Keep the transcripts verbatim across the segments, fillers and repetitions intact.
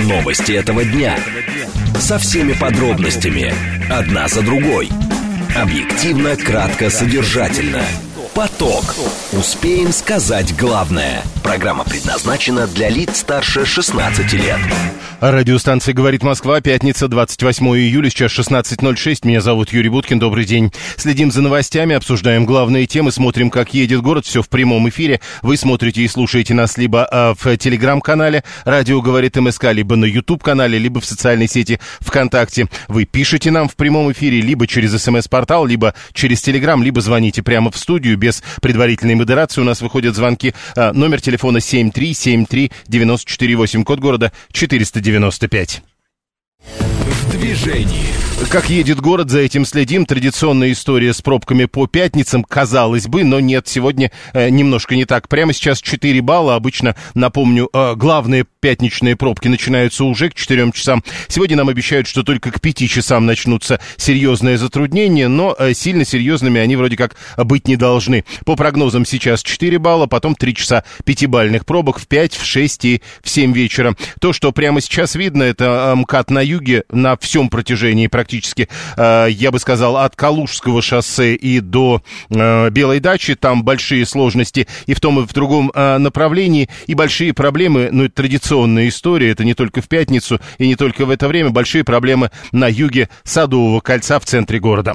Новости этого дня. Со всеми подробностями. Одна за другой. Объективно, кратко, содержательно. Поток. Успеем сказать главное. Программа предназначена для лиц старше шестнадцати лет. Радиостанция «Говорит Москва», пятница, двадцать восьмое июля, сейчас шестнадцать ноль шесть. Меня зовут Юрий Буткин, добрый день. Следим за новостями, обсуждаем главные темы, смотрим, как едет город, все в прямом эфире. Вы смотрите и слушаете нас либо э, в телеграм-канале «Радио говорит МСК», либо на YouTube-канале, либо в социальной сети ВКонтакте. Вы пишете нам в прямом эфире либо через СМС-портал, либо через телеграм, либо звоните прямо в студию без предварительной модерации. У нас выходят звонки. Э, номер телефона семь три семь три девять четыре восемь, код города четыреста девяносто пять. В движении. Как едет город, за этим следим. Традиционная история с пробками по пятницам, казалось бы, но нет, сегодня э, немножко не так. Прямо сейчас четыре балла. Обычно, напомню, э, главные пятничные пробки начинаются уже к четырем часам. Сегодня нам обещают, что только к пяти часам начнутся серьезные затруднения, но э, сильно серьезными они вроде как быть не должны. По прогнозам сейчас четыре балла, потом три часа пятибалльных пробок в пять, в шесть и в семь вечера. То, что прямо сейчас видно, это э, МКАД на юге на всем протяжении практически Практически, э, я бы сказал, от Калужского шоссе и до э, Белой дачи. Там большие сложности и в том, и в другом э, направлении. И большие проблемы, ну, это традиционная история, это не только в пятницу и не только в это время. Большие проблемы на юге Садового кольца в центре города.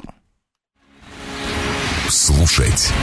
Слушать.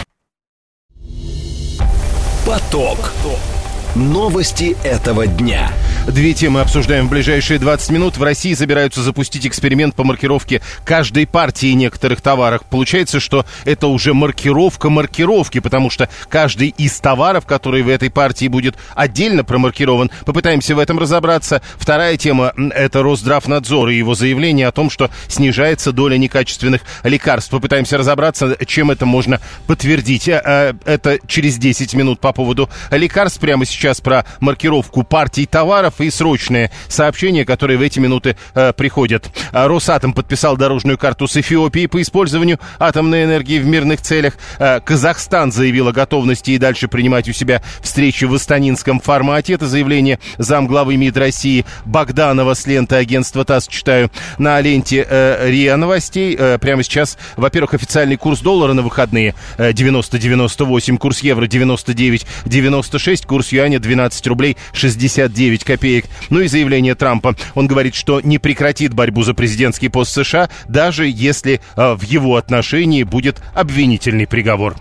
Поток. Новости этого дня. Две темы обсуждаем в ближайшие двадцать минут. В России собираются запустить эксперимент по маркировке каждой партии некоторых товаров. Получается, что это уже маркировка маркировки, потому что каждый из товаров, который в этой партии будет отдельно промаркирован. Попытаемся в этом разобраться. Вторая тема – это Росздравнадзор и его заявление о том, что снижается доля некачественных лекарств. Попытаемся разобраться, чем это можно подтвердить. Это через десять минут по поводу лекарств. Прямо сейчас Сейчас про маркировку партий товаров и срочные сообщения, которые в эти минуты э, приходят. Росатом подписал дорожную карту с Эфиопией по использованию атомной энергии в мирных целях. Э, Казахстан заявил о готовности и дальше принимать у себя встречи в астанинском формате. Это заявление замглавы МИД России Богданова с ленты агентства ТАСС читаю. На ленте э, РИА Новостей э, прямо сейчас, во-первых, официальный курс доллара на выходные э, девяносто девяносто восемь, курс евро девяносто девять девяносто шесть, курс юаня двенадцать рублей шестьдесят девять копеек. Ну и заявление Трампа. Он говорит, что не прекратит борьбу за президентский пост США, даже если э, в его отношении будет обвинительный приговор.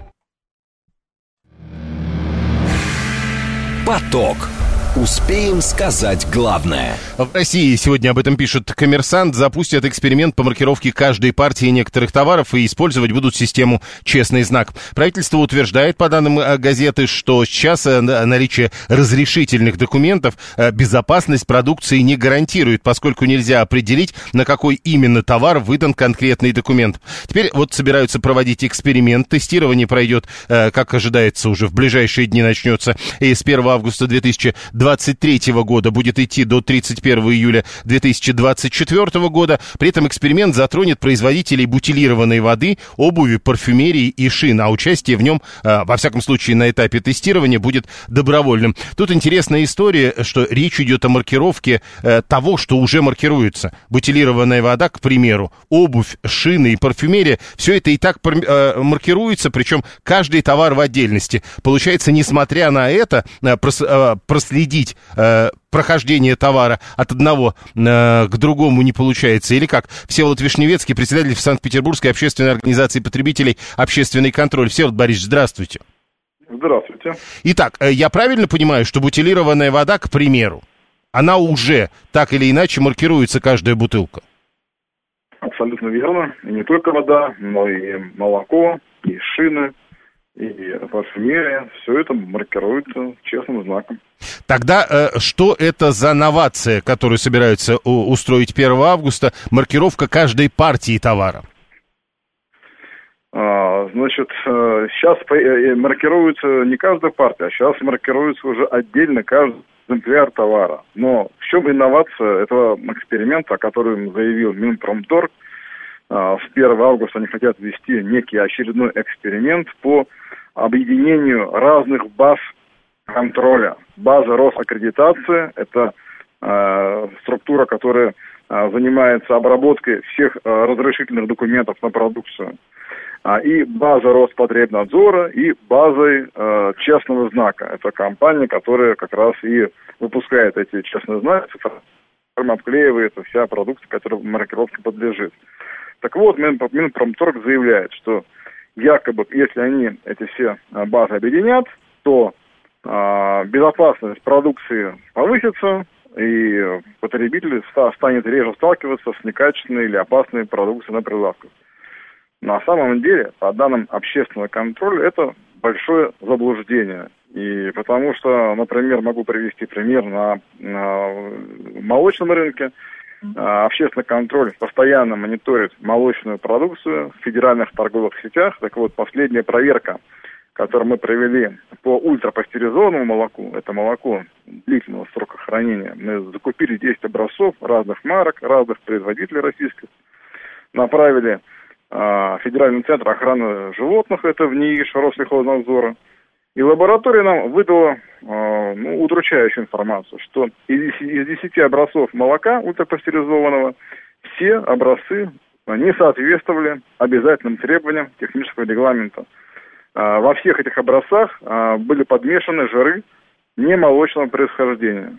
Поток. Успеем сказать главное. В России, сегодня об этом пишет «Коммерсант», запустят эксперимент по маркировке каждой партии некоторых товаров и использовать будут систему «Честный знак». Правительство утверждает, по данным газеты, что сейчас наличие разрешительных документов безопасность продукции не гарантирует, поскольку нельзя определить, на какой именно товар выдан конкретный документ. Теперь вот собираются проводить эксперимент. Тестирование пройдет, как ожидается, уже в ближайшие дни начнется, и с первого августа две тысячи двадцать третьего года будет идти до тридцать первого июля две тысячи двадцать четвёртого года. При этом эксперимент затронет производителей бутилированной воды, обуви, парфюмерии и шин, а участие в нем, во всяком случае, на этапе тестирования будет добровольным. Тут интересная история, что речь идет о маркировке того, что уже маркируется. Бутилированная вода, к примеру, обувь, шины и парфюмерия, все это и так маркируется, причем каждый товар в отдельности. Получается, несмотря на это, проследить Э, прохождение товара от одного э, к другому не получается. Или как? Всеволод Вишневецкий, председатель Санкт-Петербургской общественной организации потребителей «Общественный контроль». Всеволод Борисович, здравствуйте. Здравствуйте. Итак, э, я правильно понимаю, что бутилированная вода, к примеру, она уже так или иначе маркируется, каждая бутылка? Абсолютно верно. И не только вода, но и молоко, и шины, и парфюмерия, все это маркируется честным знаком. Тогда э, что это за новация, которую собираются у, устроить первого августа, маркировка каждой партии товара? А, значит, э, сейчас э, маркируется не каждая партия, а сейчас маркируется уже отдельно каждый экземпляр товара. Но в чем инновация этого эксперимента, о котором заявил Минпромторг? А, с первого августа они хотят ввести некий очередной эксперимент по объединению разных баз контроля. База Росаккредитации – это э, структура, которая э, занимается обработкой всех э, разрешительных документов на продукцию. А, и база Роспотребнадзора, и базой э, честного знака. Это компания, которая как раз и выпускает эти честные знаки, обклеивается вся продукция, которая маркировке подлежит. Так вот, Минпромторг заявляет, что якобы, если они эти все базы объединят, то э, безопасность продукции повысится, и потребитель станет реже сталкиваться с некачественной или опасной продукцией на прилавках. На самом деле, по данным общественного контроля, это большое заблуждение. И потому что, например, могу привести пример на, на молочном рынке. Общественный контроль постоянно мониторит молочную продукцию в федеральных торговых сетях. Так вот, последняя проверка, которую мы провели по ультрапастеризованному молоку, это молоко длительного срока хранения, мы закупили десять образцов разных марок, разных производителей российских, направили в Федеральный центр охраны животных, это в НИИШ, Рослехознадзора. И лаборатория нам выдала э, ну, удручающую информацию, что из, из десяти образцов молока ультрапастеризованного все образцы не соответствовали обязательным требованиям технического регламента. Э, во всех этих образцах э, были подмешаны жиры немолочного происхождения.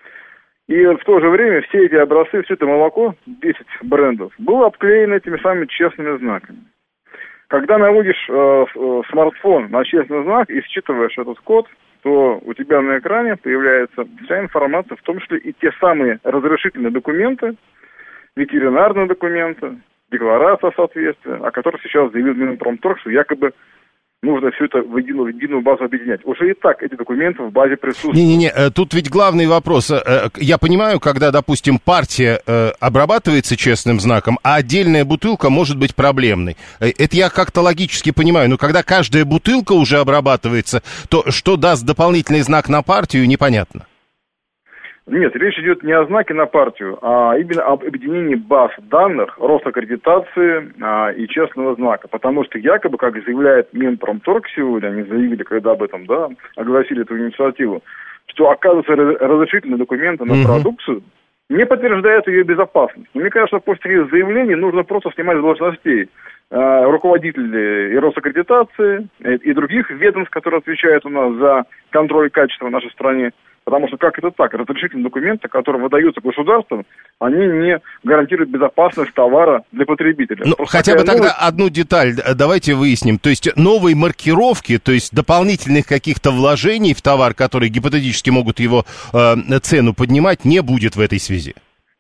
И в то же время все эти образцы, все это молоко, десять брендов, было обклеено этими самыми честными знаками. Когда наводишь э, смартфон на честный знак и считываешь этот код, то у тебя на экране появляется вся информация, в том числе и те самые разрешительные документы, ветеринарные документы, декларация соответствия, о которых сейчас заявил Минпромторг, что якобы нужно все это в единую, в единую базу объединять. Уже и так эти документы в базе присутствуют. Не-не-не, тут ведь главный вопрос. Я понимаю, когда, допустим, партия обрабатывается честным знаком, а отдельная бутылка может быть проблемной. Это я как-то логически понимаю. Но когда каждая бутылка уже обрабатывается, то что даст дополнительный знак на партию, непонятно. Нет, речь идет не о знаке на партию, а именно об объединении баз данных, Росаккредитации а, и честного знака. Потому что якобы, как заявляет Минпромторг сегодня, они заявили, когда об этом, да, огласили эту инициативу, что, оказывается, разрешительные документы на mm-hmm. продукцию не подтверждают ее безопасность. Но мне кажется, после таких заявлений нужно просто снимать с должностей э, руководителей и Росаккредитации, и, и других ведомств, которые отвечают у нас за контроль качества в нашей стране. Потому что как это так? Разрешительные документы, которые выдаются государством, они не гарантируют безопасность товара для потребителя. Ну, хотя бы тогда новость... одну деталь давайте выясним. То есть новой маркировки, то есть дополнительных каких-то вложений в товар, которые гипотетически могут его э, цену поднимать, не будет в этой связи.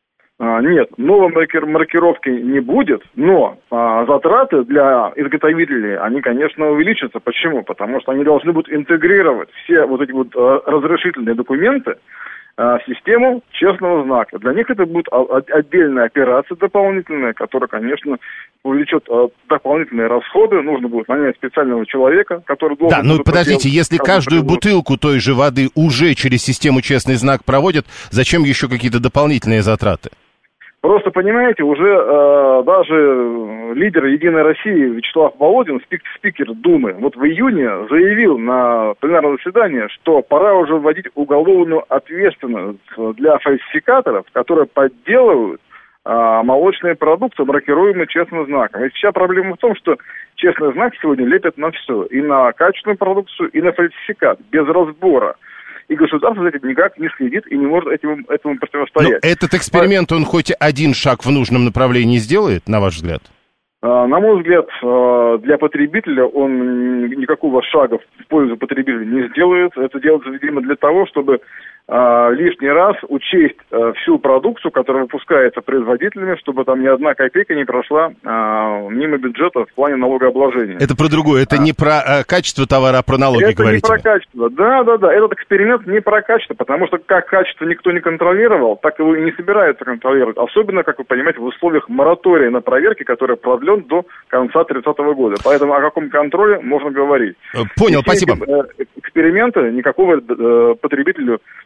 А, нет, новой маркир- маркировки не будет, но а, затраты для изготовителей, они, конечно, увеличатся. Почему? Потому что они должны будут интегрировать все вот эти вот а, разрешительные документы а, в систему честного знака. Для них это будет а, отдельная операция дополнительная, которая, конечно, увеличит а, дополнительные расходы. Нужно будет нанять специального человека, который должен... Да, ну подождите, если каждую бутылку той же воды уже через систему честный знак проводят, зачем еще какие-то дополнительные затраты? Просто, понимаете, уже э, даже лидер «Единой России» Вячеслав Володин, спик- спикер Думы, вот в июне заявил на пленарном заседании, что пора уже вводить уголовную ответственность для фальсификаторов, которые подделывают э, молочные продукты, маркируемые честным знаком. И вся проблема в том, что честный знак сегодня лепят на все, и на качественную продукцию, и на фальсификат, без разбора. И государство за этим никак не следит и не может этому, этому противостоять. Но этот эксперимент, он хоть один шаг в нужном направлении сделает, на ваш взгляд? На мой взгляд, для потребителя он никакого шага в пользу потребителя не сделает. Это делается, видимо, для того, чтобы лишний раз учесть всю продукцию, которая выпускается производителями, чтобы там ни одна копейка не прошла мимо бюджета в плане налогообложения. Это про другое, это а. не про качество товара, а про налоги, это говорите. Это не про качество, да, да, да, этот эксперимент не про качество, потому что как качество никто не контролировал, так его и не собирается контролировать. Особенно, как вы понимаете, в условиях моратория на проверки, который продлен до конца тридцатого года. Поэтому о каком контроле можно говорить. Понял, и спасибо. Эти эксперименты никакого потребителю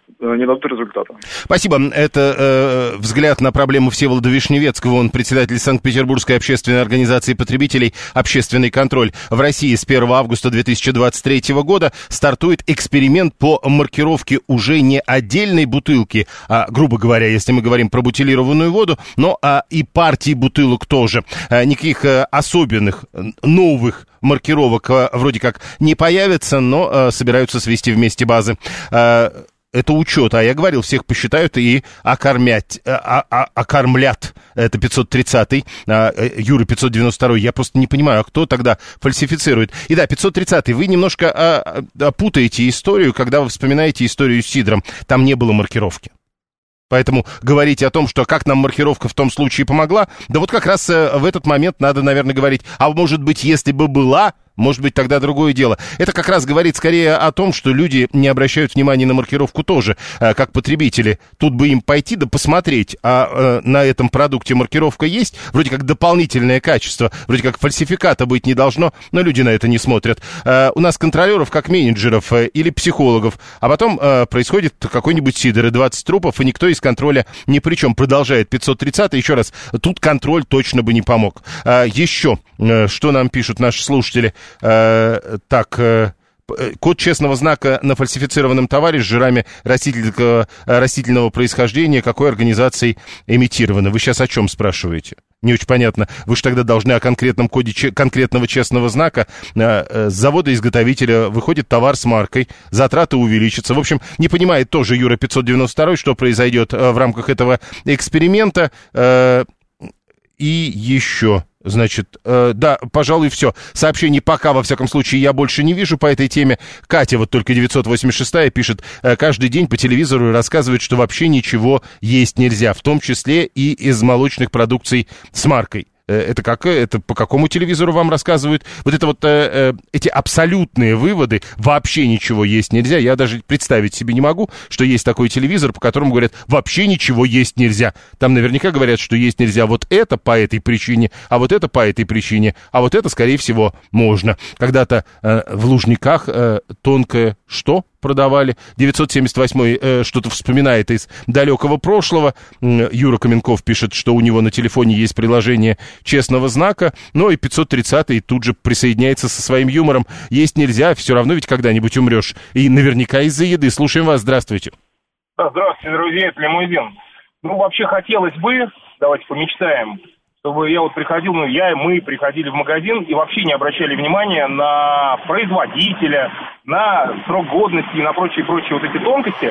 не дадут результата. Спасибо. Это э, взгляд на проблему Всеволода Вишневецкого. Он председатель Санкт-Петербургской общественной организации потребителей «Общественный контроль». В России с первого августа две тысячи двадцать третьего года стартует эксперимент по маркировке уже не отдельной бутылки, а, грубо говоря, если мы говорим про бутилированную воду, но а, и партии бутылок тоже. А, никаких а, особенных новых маркировок а, вроде как не появится, но а, собираются свести вместе базы. А, Это учет, а я говорил, всех посчитают и окормять, а, а, окормлят. Это пятьсот тридцатый, а, Юра пятьсот девяносто второй. Я просто не понимаю, а кто тогда фальсифицирует. И да, пятьсот тридцатый. Вы немножко а, а, путаете историю, когда вы вспоминаете историю с сидром. Там не было маркировки. Поэтому говорить о том, что как нам маркировка в том случае помогла, да вот как раз в этот момент надо, наверное, говорить, а может быть, если бы была... Может быть, тогда другое дело. Это как раз говорит скорее о том, что люди не обращают внимания на маркировку тоже, как потребители. Тут бы им пойти да посмотреть, а на этом продукте маркировка есть, вроде как дополнительное качество, вроде как фальсификата быть не должно, но люди на это не смотрят. У нас контролеров как менеджеров или психологов, а потом происходит какой-нибудь сидр и двадцать трупов, и никто из контроля ни при чем. Продолжает пятьсот тридцатый. Еще раз, тут контроль точно бы не помог. Еще, что нам пишут наши слушатели. Э, так, э, код честного знака на фальсифицированном товаре с жирами растительного, растительного происхождения какой организацией имитировано? Вы сейчас о чем спрашиваете? Не очень понятно. Вы же тогда должны о конкретном коде че- конкретного честного знака. Э, с завода-изготовителя выходит товар с маркой, затраты увеличатся. В общем, не понимает тоже Юра пятьсот девяносто второй, что произойдет э, в рамках этого эксперимента. Э, и еще... Значит, э, да, пожалуй, все. Сообщений пока, во всяком случае, я больше не вижу по этой теме. Катя, вот только девятьсот восемьдесят шестая пишет, э, каждый день по телевизору рассказывает, что вообще ничего есть нельзя, в том числе и из молочных продукций с маркой. Это как, это по какому телевизору вам рассказывают? Вот это вот, э, э, эти абсолютные выводы, вообще ничего есть нельзя. Я даже представить себе не могу, что есть такой телевизор, по которому говорят, вообще ничего есть нельзя. Там наверняка говорят, что есть нельзя вот это по этой причине, а вот это по этой причине, а вот это, скорее всего, можно. Когда-то э, в Лужниках э, тонкое что продавали? девятьсот семьдесят восьмой э, что-то вспоминает из далекого прошлого. Юра Каменков пишет, что у него на телефоне есть приложение честного знака. Ну и пятьсот тридцатый тут же присоединяется со своим юмором. Есть нельзя, все равно ведь когда-нибудь умрешь. И наверняка из-за еды. Слушаем вас, здравствуйте. Да, здравствуйте, друзья, это Лимузин. Ну, вообще хотелось бы, давайте помечтаем, чтобы я вот приходил, ну, я и мы приходили в магазин и вообще не обращали внимания на производителя, на срок годности и на прочие-прочие вот эти тонкости,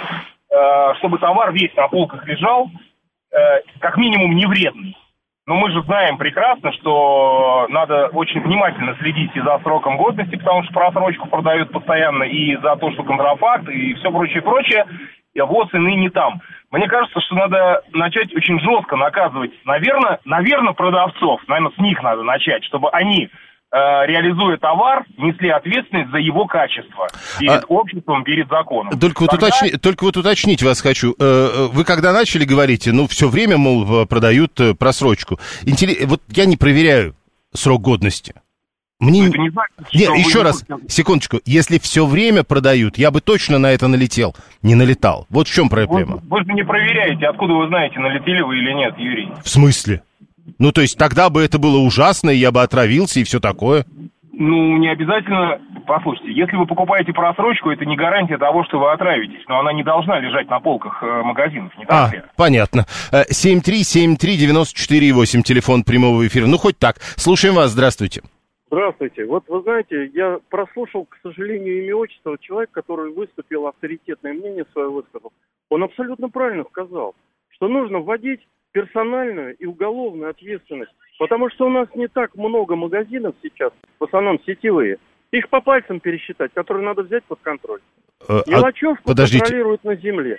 э, чтобы товар весь на полках лежал, э, как минимум не вредный. Но мы же знаем прекрасно, что надо очень внимательно следить и за сроком годности, потому что просрочку продают постоянно, и за то, что контрафакт, и все прочее-прочее, и вот и ныне там. Мне кажется, что надо начать очень жестко наказывать, наверное, наверное, продавцов, наверное, с них надо начать, чтобы они, э, реализуя товар, несли ответственность за его качество перед а... обществом, перед законом. Только вот, Тогда... уточни... Только вот уточнить вас хочу. Вы когда начали, говорите, ну, все время, мол, продают просрочку. Интерес... Вот я не проверяю срок годности. Мне... Не знаю, Нет, еще раз, будете... секундочку. Если все время продают, я бы точно на это налетел. Не налетал. Вот в чем проблема. Вы, вы же не проверяете, откуда вы знаете, налетели вы или нет, Юрий. В смысле? Ну, то есть тогда бы это было ужасно, и я бы отравился, и все такое. Ну, не обязательно. Послушайте, если вы покупаете просрочку, это не гарантия того, что вы отравитесь. Но она не должна лежать на полках э, магазинов, не так ли? А, понятно. семь три семь три девяносто четыре восемь, телефон прямого эфира. Ну, хоть так. Слушаем вас, здравствуйте. Здравствуйте. Вот вы знаете, я прослушал, к сожалению, имя отчество человека, который выступил, авторитетное мнение свое высказал. Он абсолютно правильно сказал, что нужно вводить персональную и уголовную ответственность, потому что у нас не так много магазинов сейчас, в основном сетевые. Их по пальцам пересчитать, которые надо взять под контроль. А, Мелочевку подождите. контролируют на земле.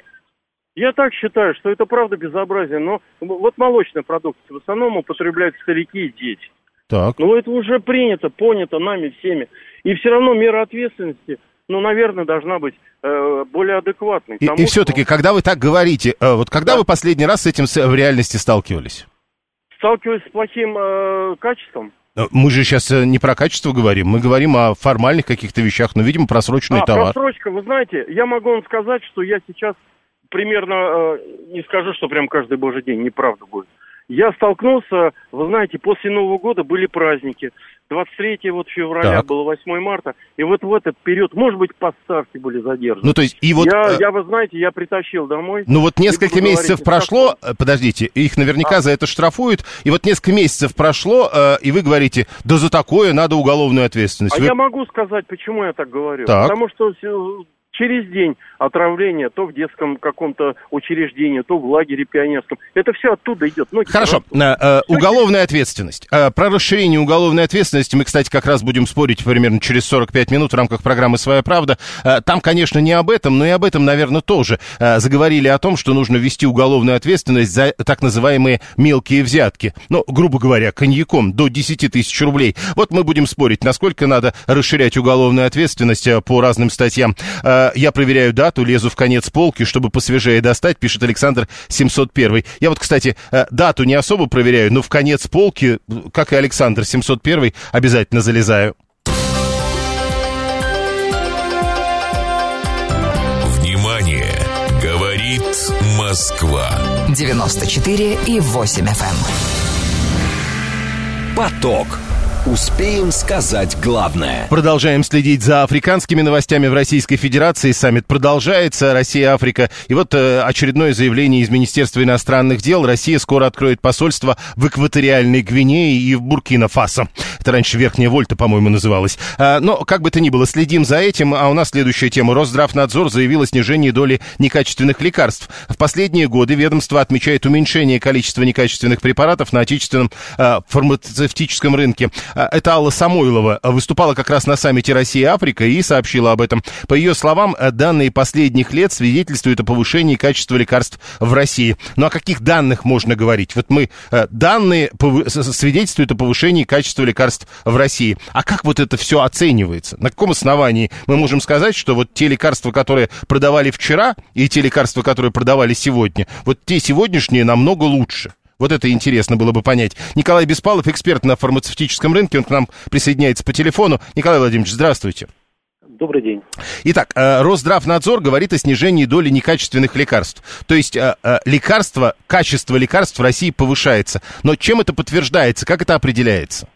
Я так считаю, что это правда безобразие, но вот молочная продукция в основном употребляют старики и дети. Так. Ну, это уже принято, понято нами всеми. И все равно мера ответственности, ну, наверное, должна быть э, более адекватной. И, и что... все-таки, когда вы так говорите, э, вот когда да. вы последний раз с этим в реальности сталкивались? Сталкивались с плохим э, качеством. Мы же сейчас не про качество говорим, мы говорим о формальных каких-то вещах, но, видимо, просроченный а, товар. Просрочка, вы знаете, я могу вам сказать, что я сейчас примерно, не скажу, что прям каждый божий день, неправда будет. Я столкнулся, вы знаете, после Нового года были праздники. двадцать третьего вот февраля так. было восьмое марта. И вот в этот период, может быть, поставки были задержаны. Ну, то есть, и вот... Я, э... я, вы знаете, я притащил домой. Ну, вот несколько месяцев прошло, штрафуют. Подождите, их наверняка а. за это штрафуют, и вот несколько месяцев прошло, э, и вы говорите, да за такое надо уголовную ответственность. А вы... я могу сказать, почему я так говорю. Так. Потому что... Через день отравления то в детском каком-то учреждении, то в лагере пионерском. Это все оттуда идет. Ноги Хорошо. Э, уголовная ответственность. Э, про расширение уголовной ответственности мы, кстати, как раз будем спорить примерно через сорок пять минут в рамках программы «Своя правда». Э, там, конечно, не об этом, но и об этом, наверное, тоже. Э, заговорили о том, что нужно ввести уголовную ответственность за так называемые мелкие взятки. Ну, грубо говоря, коньяком до десять тысяч рублей. Вот мы будем спорить, насколько надо расширять уголовную ответственность по разным статьям. Э, Я проверяю дату, лезу в конец полки, чтобы посвежее достать, пишет Александр семьсот один. Я вот, кстати, дату не особо проверяю, но в конец полки, как и Александр семьсот один, обязательно залезаю. Внимание! Говорит Москва. девяносто четыре и восемь эф эм. Поток. Успеем сказать главное. Продолжаем следить за африканскими новостями в Российской Федерации. Саммит продолжается. Россия-Африка. И вот э, очередное заявление из Министерства иностранных дел. Россия скоро откроет посольство в экваториальной Гвинее и в Буркина-Фасо. Это раньше Верхняя Вольта, по-моему, называлась. А, но, как бы то ни было, следим за этим. А у нас следующая тема. Росздравнадзор заявил о снижении доли некачественных лекарств. В последние годы ведомство отмечает уменьшение количества некачественных препаратов на отечественном э, фармацевтическом рынке. Это Алла Самойлова выступала как раз на саммите Россия-Африка и сообщила об этом. По ее словам, данные последних лет свидетельствуют о повышении качества лекарств в России. Ну, о каких данных можно говорить? Вот мы... Данные свидетельствуют о повышении качества лекарств в России. А как вот это все оценивается? На каком основании мы можем сказать, что вот те лекарства, которые продавали вчера, и те лекарства, которые продавали сегодня, вот те сегодняшние намного лучше? Вот это интересно было бы понять. Николай Беспалов, эксперт на фармацевтическом рынке, он к нам присоединяется по телефону. Николай Владимирович, здравствуйте. Добрый день. Итак, Росздравнадзор говорит о снижении доли некачественных лекарств. То есть лекарства, качество лекарств в России повышается. Но чем это подтверждается, как это определяется?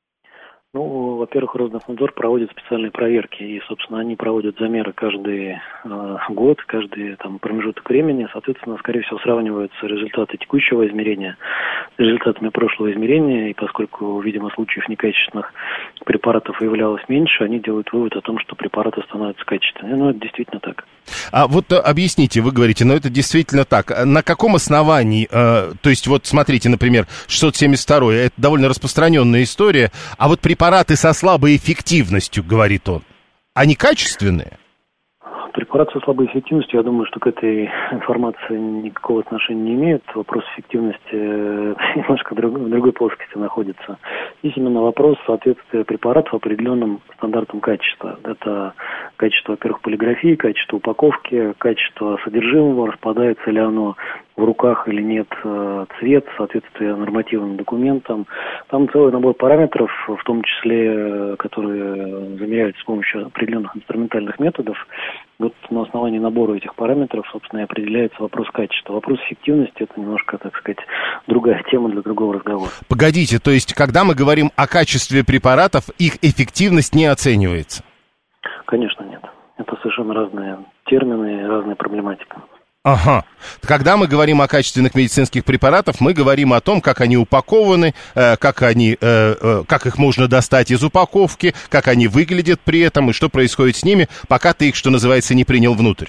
Ну, во-первых, Росздравнадзор проводит специальные проверки, и, собственно, они проводят замеры каждый э, год, каждый там промежуток времени. Соответственно, скорее всего, сравниваются результаты текущего измерения с результатами прошлого измерения, и поскольку, видимо, случаев некачественных препаратов выявлялось меньше, они делают вывод о том, что препараты становятся качественными. Ну, это действительно так. А вот объясните, вы говорите, но это действительно так. На каком основании, э, то есть вот смотрите, например, шестьсот семьдесят два, это довольно распространенная история, а вот препараты со слабой эффективностью, говорит он, они качественные? Препараты со слабой эффективностью, я думаю, что к этой информации никакого отношения не имеют. Вопрос эффективности немножко в другой, в другой плоскости находится. Здесь именно вопрос соответствия препаратов определенным стандартам качества. Это качество, во-первых, полиграфии, качество упаковки, качество содержимого, распадается ли оно в руках или нет, цвет, соответствие нормативным документам. Там целый набор параметров, в том числе, которые замеряются с помощью определенных инструментальных методов. Вот на основании набора этих параметров, собственно, и определяется вопрос качества. Вопрос эффективности – это немножко, так сказать, другая тема для другого разговора. Погодите, то есть, когда мы говорим о качестве препаратов, их эффективность не оценивается? Конечно, нет. Это совершенно разные термины, разная проблематика. Ага. Когда мы говорим о качественных медицинских препаратах, мы говорим о том, как они упакованы, э, как они, э, э, как их можно достать из упаковки, как они выглядят при этом и что происходит с ними, пока ты их, что называется, не принял внутрь.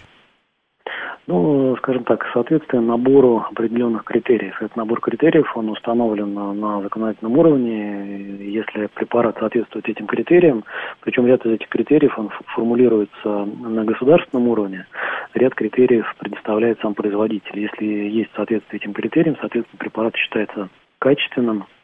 Ну, скажем так, соответствие набору определенных критериев. Этот набор критериев, он установлен на, на законодательном уровне. Если препарат соответствует этим критериям, причем ряд из этих критериев, он формулируется на государственном уровне, ряд критериев предоставляет сам производитель. Если есть соответствие этим критериям, соответственно, препарат считается качественным,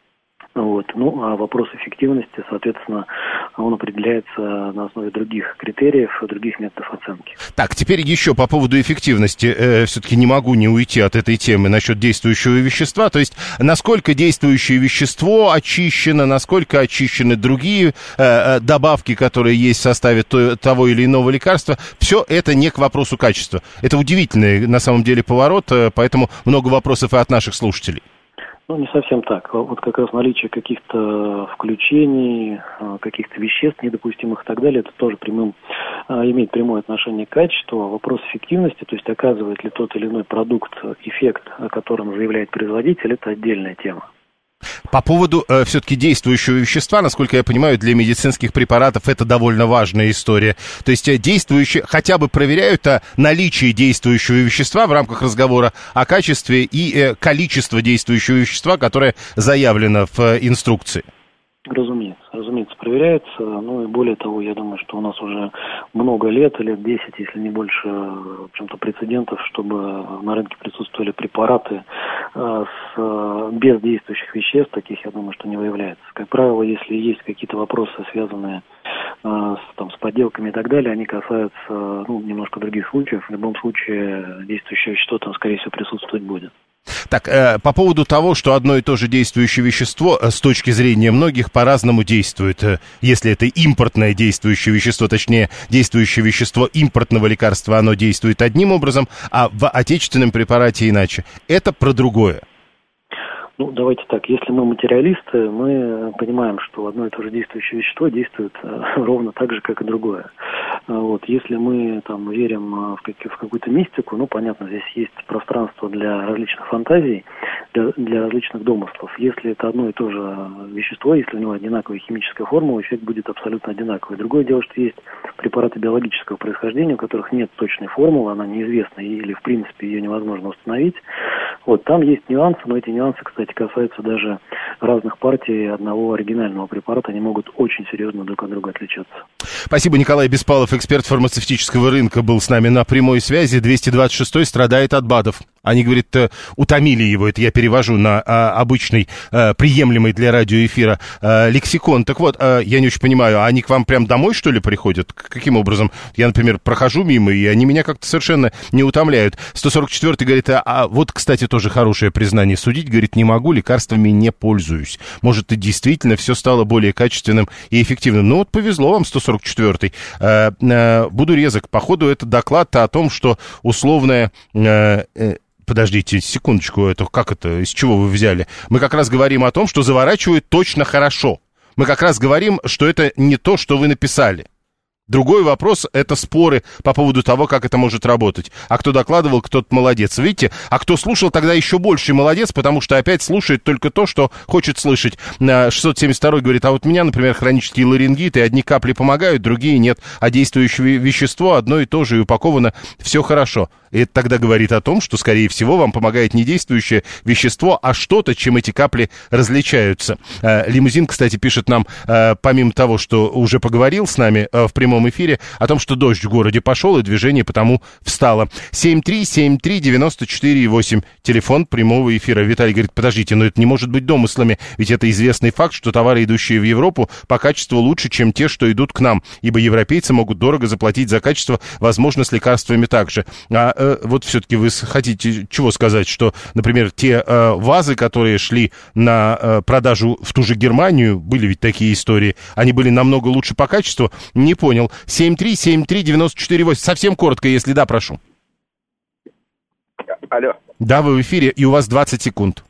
Вот. Ну, а вопрос эффективности, соответственно, он определяется на основе других критериев, других методов оценки. Так, теперь еще по поводу эффективности. Э, все-таки не могу не уйти от этой темы насчет действующего вещества. То есть, насколько действующее вещество очищено, насколько очищены другие э, добавки, которые есть в составе то, того или иного лекарства. Все это не к вопросу качества. Это удивительный, на самом деле, поворот, э, поэтому много вопросов и от наших слушателей. Ну, не совсем так. Вот как раз наличие каких-то включений, каких-то веществ недопустимых и так далее, это тоже прямым, имеет прямое отношение к качеству. Вопрос эффективности, то есть оказывает ли тот или иной продукт эффект, о котором заявляет производитель, это отдельная тема. По поводу э, все-таки действующего вещества, насколько я понимаю, для медицинских препаратов это довольно важная история. То есть действующие хотя бы проверяют а, наличие действующего вещества в рамках разговора о качестве и э, количество действующего вещества, которое заявлено в э, инструкции. Разумеется, разумеется, проверяется. Ну и более того, я думаю, что у нас уже много лет, лет десять, если не больше, в общем-то, прецедентов, чтобы на рынке присутствовали препараты э, с, без действующих веществ, таких, я думаю, что не выявляется. Как правило, если есть какие-то вопросы, связанные э, с, там, с подделками и так далее, они касаются ну, немножко других случаев. В любом случае, действующее вещество там, скорее всего, присутствовать будет. Так, э, по поводу того, что одно и то же действующее вещество э, с точки зрения многих по-разному действует. Э, если это импортное действующее вещество, точнее, действующее вещество импортного лекарства, оно действует одним образом, а в отечественном препарате иначе. Это про другое. Ну, давайте так, если мы материалисты, мы понимаем, что одно и то же действующее вещество действует э, ровно так же, как и другое. Вот. Если мы там верим в, как, в какую-то мистику, ну, понятно, здесь есть пространство для различных фантазий, для, для различных домыслов. Если это одно и то же вещество, если у него одинаковая химическая формула, эффект будет абсолютно одинаковый. Другое дело, что есть препараты биологического происхождения, у которых нет точной формулы, она неизвестна или, в принципе, ее невозможно установить. Вот, там есть нюансы, но эти нюансы, кстати, касаются даже разных партий одного оригинального препарата, они могут очень серьезно друг от друга отличаться. Спасибо, Николай Беспалов, эксперт фармацевтического рынка, был с нами на прямой связи. двести двадцать шестой страдает от БАДов. Они, говорит, утомили его, это я перевожу на а, обычный, а, приемлемый для радиоэфира а, лексикон. Так вот, а, я не очень понимаю, они к вам прям домой, что ли, приходят? Каким образом? Я, например, прохожу мимо, и они меня как-то совершенно не утомляют. сто сорок четвёртый говорит, а, а вот, кстати, тоже хорошее признание. Судить, говорит, не могу, лекарствами не пользуюсь. Может, и действительно все стало более качественным и эффективным. Ну вот повезло вам, сто сорок четвёртый. А, а, буду резок. Походу, это доклад о том, что условное... А, Подождите, секундочку, это как это, из чего вы взяли? Мы как раз говорим о том, что заворачивают точно хорошо. Мы как раз говорим, что это не то, что вы написали. Другой вопрос — это споры по поводу того, как это может работать. А кто докладывал, кто-то молодец. Видите? А кто слушал, тогда еще больше молодец, потому что опять слушает только то, что хочет слышать. шестьсот семьдесят второй говорит, а вот у меня, например, хронический ларингит, и одни капли помогают, другие нет. А действующее вещество одно и то же, и упаковано все хорошо. И это тогда говорит о том, что, скорее всего, вам помогает не действующее вещество, а что-то, чем эти капли различаются. Лимузин, кстати, пишет нам, помимо того, что уже поговорил с нами в прямом эфире, о том, что дождь в городе пошел, и движение потому встало. семь три семь три девять четыре восемь, телефон прямого эфира. Виталий говорит, подождите, но это не может быть домыслами, ведь это известный факт, что товары, идущие в Европу, по качеству лучше, чем те, что идут к нам, ибо европейцы могут дорого заплатить за качество, возможно, с лекарствами также. А э, вот все-таки вы хотите чего сказать, что, например, те э, вазы, которые шли на э, продажу в ту же Германию, были ведь такие истории, они были намного лучше по качеству? Не понял. семь три семь три девять четыре восемь. Совсем коротко, если да, прошу. Алло. Да, вы в эфире, и у вас двадцать секунд.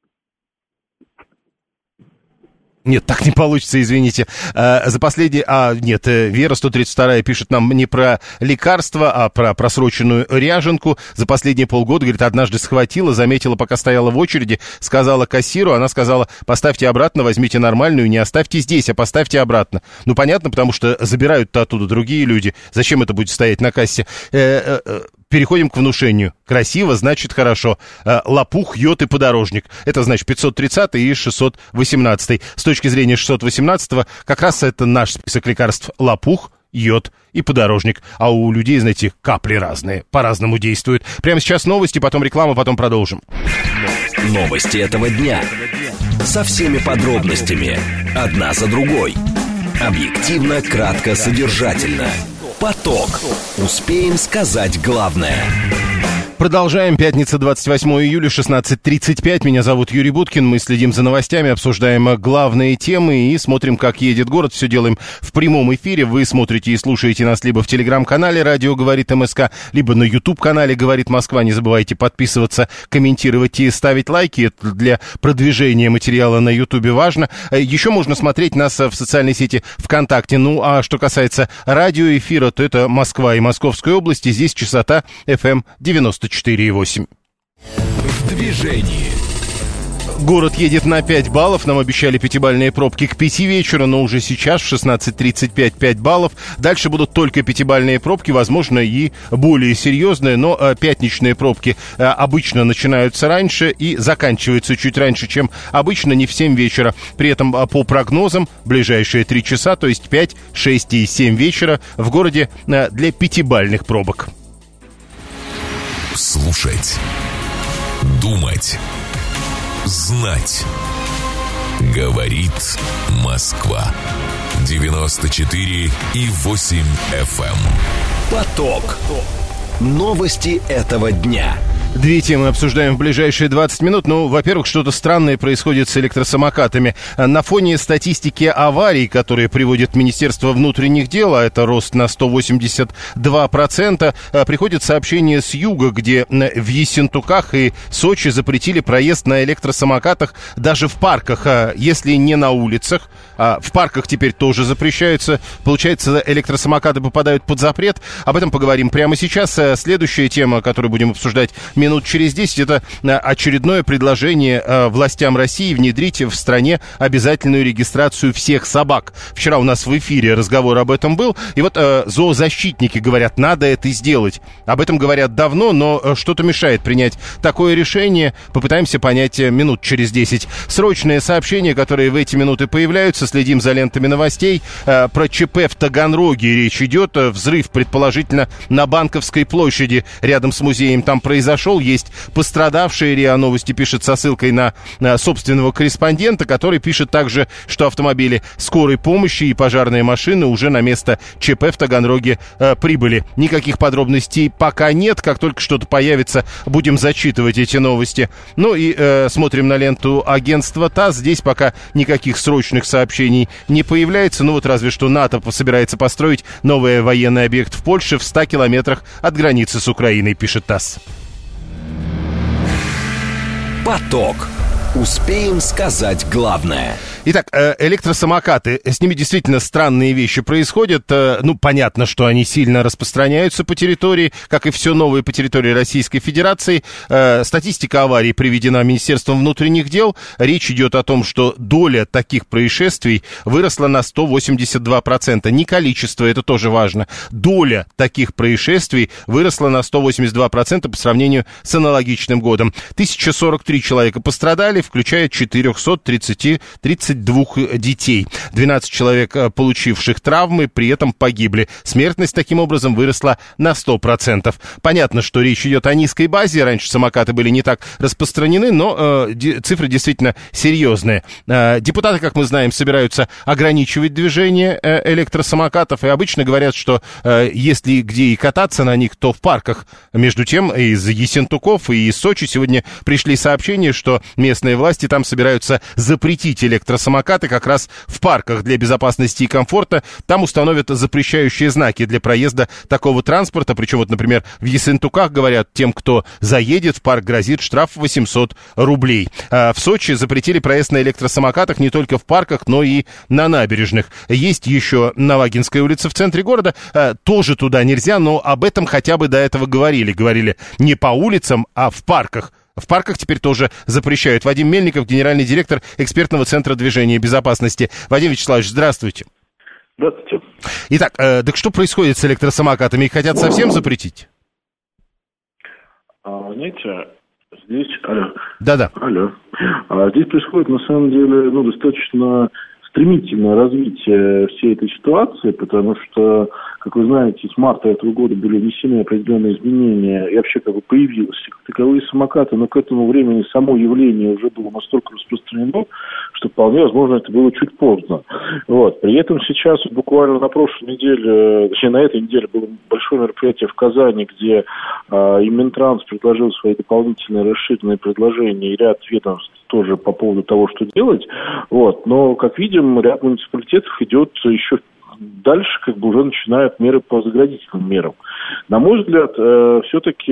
Нет, так не получится, извините. А, за последние... А, нет, Вера сто тридцать вторая пишет нам не про лекарства, а про просроченную ряженку. За последние полгода, говорит, однажды схватила, заметила, пока стояла в очереди, сказала кассиру, она сказала, поставьте обратно, возьмите нормальную, не оставьте здесь, а поставьте обратно. Ну, понятно, потому что забирают-то оттуда другие люди. Зачем это будет стоять на кассе? Э, э, Переходим к внушению. Красиво, значит хорошо. Лопух, йод и подорожник. Это значит пятьсот тридцатый и шестьсот восемнадцатый. С точки зрения шестьсот восемнадцатого, как раз это наш список лекарств. Лопух, йод и подорожник. А у людей, знаете, капли разные, по-разному действуют. Прямо сейчас новости, потом реклама, потом продолжим. Новости этого дня. Со всеми подробностями. Одна за другой. Объективно, кратко, содержательно. Поток. Успеем сказать главное. Продолжаем. Пятница, двадцать восьмое июля, шестнадцать тридцать пять. Меня зовут Юрий Буткин. Мы следим за новостями, обсуждаем главные темы и смотрим, как едет город. Все делаем в прямом эфире. Вы смотрите и слушаете нас либо в телеграм-канале «Радио говорит МСК», либо на YouTube-канале «Говорит Москва». Не забывайте подписываться, комментировать и ставить лайки. Это для продвижения материала на YouTube важно. Еще можно смотреть нас в социальной сети ВКонтакте. Ну, а что касается радиоэфира, то это Москва и Московская области. Здесь частота эф эм девяносто четыре и восемь. В движении. Город едет на пять баллов. Нам обещали пятибалльные пробки к пяти вечера, но уже сейчас в шестнадцать тридцать пять пять баллов. Дальше будут только пятибалльные пробки, возможно, и более серьезные, но э, пятничные пробки э, обычно начинаются раньше и заканчиваются чуть раньше, чем обычно, не в семь вечера. При этом э, по прогнозам ближайшие три часа, то есть пять, шесть и семь вечера в городе э, для пятибалльных пробок. Слушать, думать, знать. Говорит Москва. девяносто четыре и восемь эф эм. Поток. Новости этого дня. Две темы обсуждаем в ближайшие двадцать минут. Ну, во-первых, что-то странное происходит с электросамокатами. На фоне статистики аварий, которые приводит Министерство внутренних дел, а это рост на сто восемьдесят два процента, приходит сообщение с юга, где в Ессентуках и Сочи запретили проезд на электросамокатах даже в парках, если не на улицах. В парках теперь тоже запрещаются. Получается, электросамокаты попадают под запрет. Об этом поговорим прямо сейчас. Следующая тема, которую будем обсуждать минут через десять, это очередное предложение э, властям России внедрить в стране обязательную регистрацию всех собак. Вчера у нас в эфире разговор об этом был, и вот э, зоозащитники говорят, надо это сделать. Об этом говорят давно, но э, что-то мешает принять такое решение. Попытаемся понять э, минут через десять. Срочные сообщения, которые в эти минуты появляются, следим за лентами новостей. Э, про ЧП в Таганроге речь идет. Взрыв, предположительно, на Банковской площади рядом с музеем там произошел. Есть пострадавшие. РИА Новости пишет со ссылкой на, на собственного корреспондента, который пишет также, что автомобили скорой помощи и пожарные машины уже на место ЧП в Таганроге э, прибыли. Никаких подробностей пока нет. Как только что-то появится, будем зачитывать эти новости. Ну и э, смотрим на ленту агентства ТАСС. Здесь пока никаких срочных сообщений не появляется. Ну вот разве что НАТО собирается построить новый военный объект в Польше в ста километрах от границы с Украиной, пишет ТАСС. Поток. Успеем сказать главное. Итак, электросамокаты, с ними действительно странные вещи происходят. Ну, понятно, что они сильно распространяются по территории, как и все новое по территории Российской Федерации. Статистика аварий приведена Министерством внутренних дел. Речь идет о том, что доля таких происшествий выросла на сто восемьдесят два процента. Не количество, это тоже важно. Доля таких происшествий выросла на сто восемьдесят два процента по сравнению с аналогичным годом. тысяча сорок три человека пострадали, включая четыреста тридцать двух детей. двенадцать человек, получивших травмы, при этом погибли. Смертность таким образом выросла на сто процентов. Понятно, что речь идет о низкой базе. Раньше самокаты были не так распространены, но э, ди- цифры действительно серьезные. Э, депутаты, как мы знаем, собираются ограничивать движение э, электросамокатов и обычно говорят, что э, если где и кататься на них, то в парках. Между тем, из Ессентуков и из Сочи сегодня пришли сообщения, что местные власти там собираются запретить электросамокаты как раз в парках для безопасности и комфорта. Там установят запрещающие знаки для проезда такого транспорта. Причем, вот, например, в Ессентуках говорят, тем, кто заедет в парк, грозит штраф восемьсот рублей. А в Сочи запретили проезд на электросамокатах не только в парках, но и на набережных. Есть еще Навагинская улица в центре города. А, тоже туда нельзя, но об этом хотя бы до этого говорили. Говорили не по улицам, а в парках. В парках теперь тоже запрещают. Вадим Мельников, генеральный директор экспертного центра движения и безопасности. Вадим Вячеславович, здравствуйте. Здравствуйте. Итак, э, так что происходит с электросамокатами? Их хотят совсем запретить? А, знаете, здесь... Алло. Да-да. Алло. А, здесь происходит, на самом деле, ну, достаточно стремительное развитие всей этой ситуации, потому что, как вы знаете, с марта этого года были внесены определенные изменения, и вообще как бы появились таковые самокаты, но к этому времени само явление уже было настолько распространено, что вполне возможно это было чуть поздно. Вот. При этом сейчас буквально на прошлой неделе, точнее на этой неделе было большое мероприятие в Казани, где э, и Минтранс предложил свои дополнительные расширенные предложения, и ряд ведомств тоже по поводу того, что делать. Вот. Но, как видим, ряд муниципалитетов идет еще дальше, как бы уже начинают меры по заградительным мерам. На мой взгляд, э, все-таки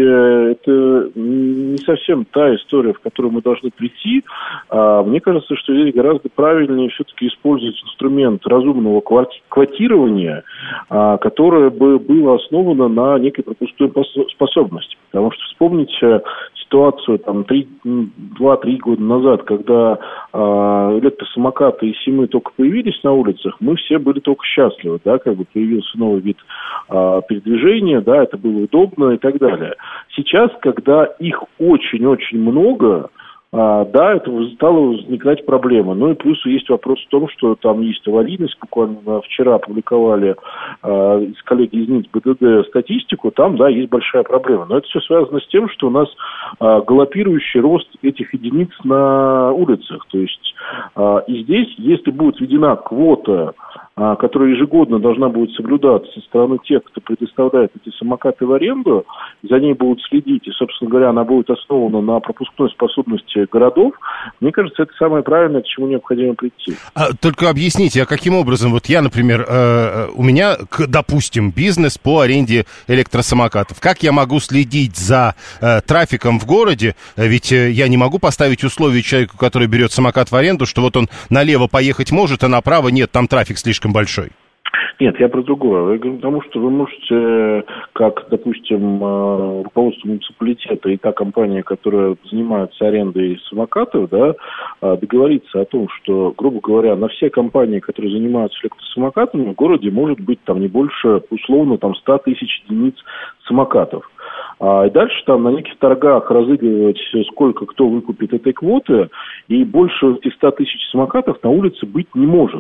это не совсем та история, в которую мы должны прийти. А мне кажется, что здесь гораздо правильнее все-таки использовать инструмент разумного квотирования, а, которое бы было основано на некой пропускной способности. Потому что вспомните ситуацию там два-три года назад, когда э, электросамокаты и СИМы только появились на улицах, мы все были только счастливы, да, как бы появился новый вид э, передвижения, да, это было удобно и так далее. Сейчас, когда их очень-очень много, А, да, это стала возникать проблема. Ну и плюс есть вопрос в том, что там есть аварийность. Буквально вчера опубликовали э, коллеги из НИТ БДД статистику. Там, да, есть большая проблема. Но это все связано с тем, что у нас э, галопирующий рост этих единиц на улицах. То есть э, и здесь, если будет введена квота, э, которая ежегодно должна будет соблюдаться со стороны тех, кто предоставляет эти самокаты в аренду, за ней будут следить, и, собственно говоря, она будет основана на пропускной способности городов, мне кажется, это самое правильное, к чему необходимо прийти. А, только объясните, а каким образом, вот я, например, э, у меня, допустим, бизнес по аренде электросамокатов. Как я могу следить за э, трафиком в городе? Ведь э, я не могу поставить условия человеку, который берет самокат в аренду, что вот он налево поехать может, а направо нет, там трафик слишком большой. Нет, я про другое. Я говорю, потому что вы можете, как, допустим, руководство муниципалитета и та компания, которая занимается арендой самокатов, да, договориться о том, что, грубо говоря, на все компании, которые занимаются электросамокатами, в городе может быть там не больше, условно, там сто тысяч единиц самокатов. А дальше там на неких торгах разыгрывать, сколько кто выкупит этой квоты, и больше этих ста тысяч самокатов на улице быть не может.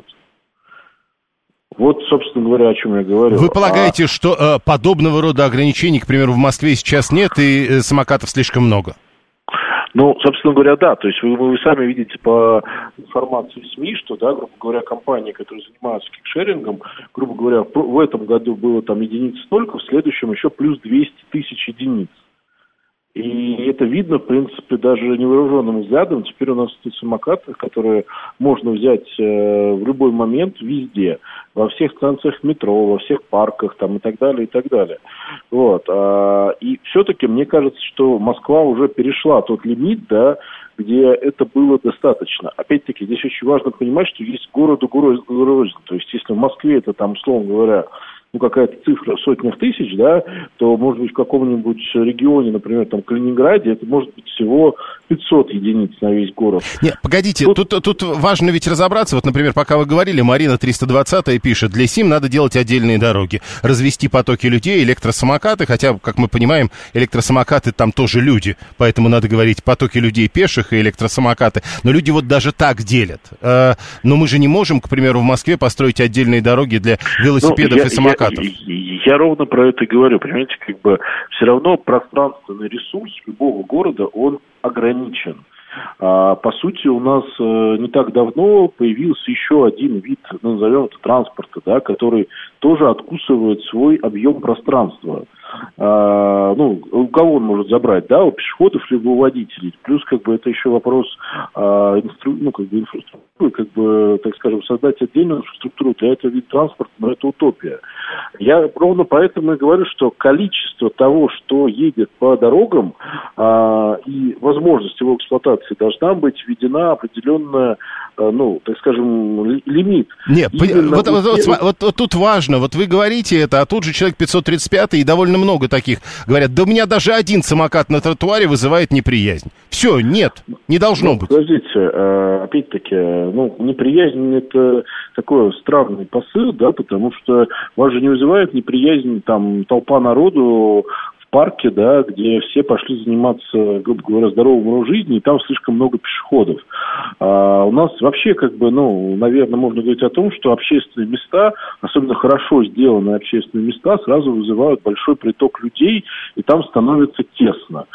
Вот, собственно говоря, о чем я говорю. Вы полагаете, а... что э, подобного рода ограничений, к примеру, в Москве сейчас нет и э, самокатов слишком много? Ну, собственно говоря, да. То есть вы, вы сами видите по информации в СМИ, что, да, грубо говоря, компании, которые занимаются кикшерингом, грубо говоря, в, в этом году было там единиц столько, в следующем еще плюс двести тысяч единиц. И это видно, в принципе, даже невооруженным взглядом. Теперь у нас эти самокаты, которые можно взять э, в любой момент, везде, во всех станциях метро, во всех парках там, и так далее, и так далее. Вот. А, и все-таки мне кажется, что Москва уже перешла тот лимит, да, где это было достаточно. Опять-таки, здесь очень важно понимать, что есть городу рознь. То есть, если в Москве это там, условно говоря, ну, какая-то цифра в сотнях тысяч, да, то, может быть, в каком-нибудь регионе, например, там, Калининграде, это может быть всего пятьсот единиц на весь город. Нет, погодите, тут... Тут, тут важно ведь разобраться. Вот, например, пока вы говорили, Марина триста двадцать пишет, для СИМ надо делать отдельные дороги, развести потоки людей, электросамокаты, хотя, как мы понимаем, электросамокаты там тоже люди, поэтому надо говорить потоки людей пеших и электросамокаты. Но люди вот даже так делят. Но мы же не можем, к примеру, в Москве построить отдельные дороги для велосипедов ну, я, и самокатов. Я, я, я ровно про это и говорю. Понимаете, как бы все равно пространственный ресурс любого города, он ограничен. А, по сути, у нас э, не так давно появился еще один вид, назовем это, транспорта, да, который тоже откусывает свой объем пространства. А, ну, у кого он может забрать, да, у пешеходов либо у водителей. Плюс, как бы, это еще вопрос а, инстру, ну, как бы, инфраструктуры, как бы, так скажем, создать отдельную инфраструктуру для этого вида транспорта, но это утопия. Я ровно поэтому и говорю, что количество того, что едет по дорогам, а, и возможность его эксплуатации должна быть введена определенная, а, ну, так скажем, ли, лимит. Нет, вот, вот, вот, вот, вот тут важно, вот вы говорите это, а тут же человек пятьсот тридцать пятый и довольно много таких говорят, да у меня даже один самокат на тротуаре вызывает неприязнь. Все, нет, не должно ну, быть. Подождите, опять-таки, ну, неприязнь это такой странный посыл, да, потому что вас же не вызывает неприязнь там толпа народу в парке, да, где все пошли заниматься, грубо говоря, здоровым образом жизни, и там слишком много пешеходов. А у нас вообще, как бы, ну, наверное, можно говорить о том, что общественные места, особенно хорошо сделанные общественные места, сразу вызывают большой приток людей, и там становится тесно.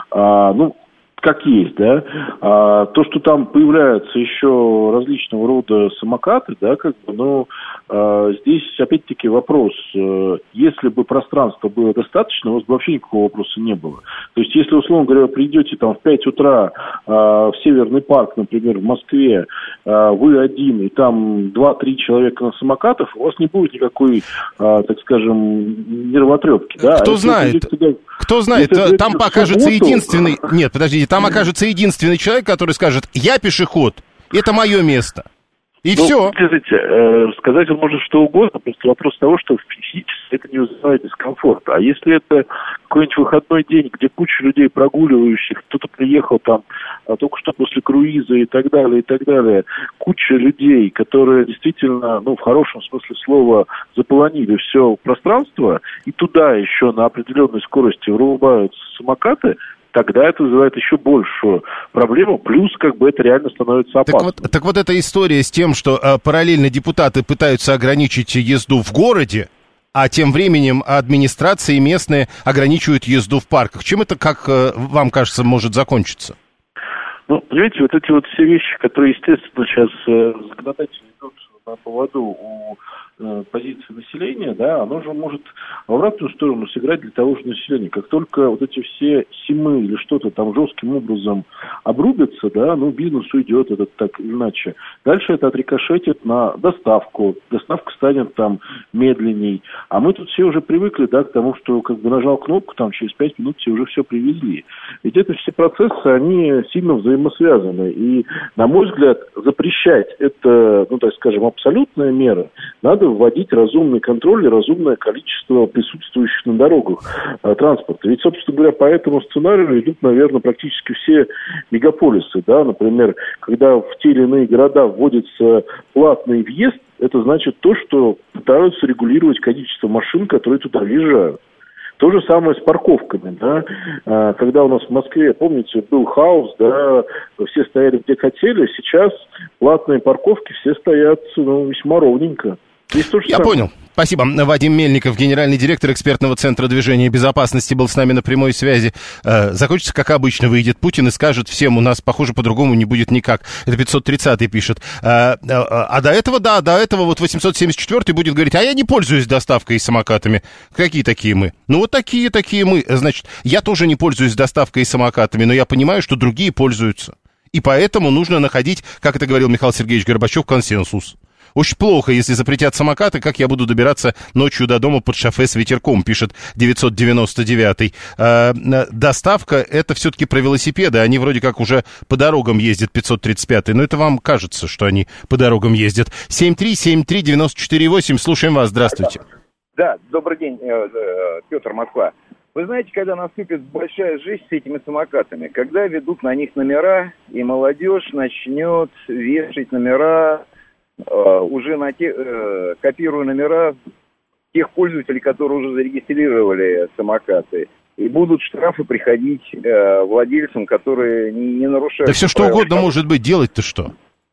А, ну, как есть, да, а, то, что там появляются еще различного рода самокаты, да, как бы, ну, а, здесь опять-таки вопрос, а, если бы пространства было достаточно, у вас бы вообще никакого вопроса не было. То есть, если, условно говоря, придете там в пять утра а, в Северный парк, например, в Москве, а, вы один, и там два-три человека на самокатах, у вас не будет никакой, а, так скажем, нервотрепки, да. Кто а знает, туда, кто знает, там окажется единственный, нет, подождите, там окажется единственный человек, который скажет: я пешеход, это мое место. И ну, все. Смотрите, э, сказать он может что угодно, просто вопрос того, что физически это не вызывает дискомфорта. А если это какой-нибудь выходной день, где куча людей прогуливающих, кто-то приехал там а, только что после круиза и так далее, и так далее, куча людей, которые действительно, ну, в хорошем смысле слова, заполонили все пространство, и туда еще на определенной скорости врубаются самокаты, тогда это вызывает еще большую проблему, плюс как бы это реально становится опасным. Так вот, так вот эта история с тем, что э, параллельно депутаты пытаются ограничить езду в городе, а тем временем администрации местные ограничивают езду в парках. Чем это, как э, вам кажется, может закончиться? Ну, понимаете, вот эти вот все вещи, которые, естественно, сейчас э, законодатели идут на поводу у э, позиции населения, да, оно же может в обратную сторону сыграть для того же населения. Как только вот эти все СИМы или что-то там жестким образом обрубятся, да, ну, бизнес уйдет этот так или иначе. Дальше это отрикошетит на доставку. Доставка станет там медленней. А мы тут все уже привыкли, да, к тому, что как бы нажал кнопку, там через пять минут все уже все привезли. Ведь это все процессы, они сильно взаимосвязаны. И, на мой взгляд, запрещать это, ну, так скажем, абсолютная мера. Надо вводить разумный контроль и разумное количество присутствующих на дорогах э, транспорта. Ведь, собственно говоря, по этому сценарию идут, наверное, практически все мегаполисы. Да? Например, когда в те или иные города вводится платный въезд, это значит то, что пытаются регулировать количество машин, которые туда въезжают. То же самое с парковками, да, когда у нас в Москве, помните, был хаос, да, все стояли где хотели, сейчас платные парковки все стоят, ну, весьма ровненько. Здесь то же Я самое. понял. Спасибо. Вадим Мельников, генеральный директор экспертного центра движения безопасности, был с нами на прямой связи. Э, закончится, как обычно, выйдет Путин и скажет всем: у нас, похоже, по-другому не будет никак. Это пятьсот тридцатый пишет. Э, э, а до этого, да, до этого вот восемьсот семьдесят четвёртый будет говорить: а я не пользуюсь доставкой и самокатами. Какие такие мы? Ну, вот такие, такие мы. Значит, я тоже не пользуюсь доставкой и самокатами, но я понимаю, что другие пользуются. И поэтому нужно находить, как это говорил Михаил Сергеевич Горбачев, консенсус. Очень плохо, если запретят самокаты, как я буду добираться ночью до дома под шофе с ветерком, пишет девятьсот девяносто девятый. Э, доставка — это все-таки про велосипеды, они вроде как уже по дорогам ездят, пятьсот тридцать пятый, но это вам кажется, что они по дорогам ездят. семь три семь три девять четыре восемь, слушаем вас, здравствуйте. Да, добрый день, Петр, Москва. Вы знаете, когда наступит большая жизнь с этими самокатами, когда ведут на них номера, и молодежь начнет вешать номера, Uh, уже на те, uh, копируя номера тех пользователей, которые уже зарегистрировали самокаты. И будут штрафы приходить uh, владельцам, которые не, не нарушают... Да все что угодно может быть. Делать-то что?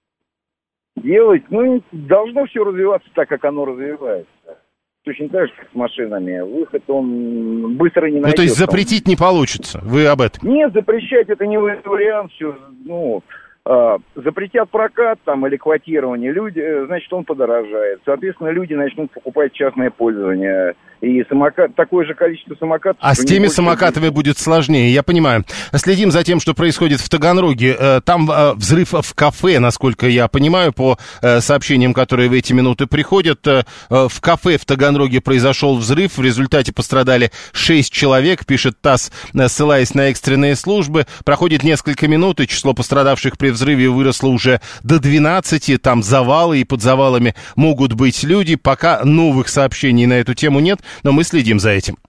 Делать? Ну, должно все развиваться так, как оно развивается. Точно так же, как с машинами. Выход, он быстро не найдет. Ну, то есть запретить не получится? Вы об этом? Нет, запрещать это не вариант. Все, ну... запретят прокат там или квотирование, люди, значит, он подорожает. Соответственно, люди начнут покупать частное пользование. И самокат, такое же количество самокатов... А с теми самокатами будет. будет сложнее, я понимаю. Следим за тем, что происходит в Таганроге. Там взрыв в кафе, насколько я понимаю, по сообщениям, которые в эти минуты приходят. В кафе в Таганроге произошел взрыв. В результате пострадали шесть человек, пишет ТАСС, ссылаясь на экстренные службы. Проходит несколько минут, и число пострадавших при взрыве выросло уже до двенадцати. Там завалы, и под завалами могут быть люди. Пока новых сообщений на эту тему нет, но мы следим за этим.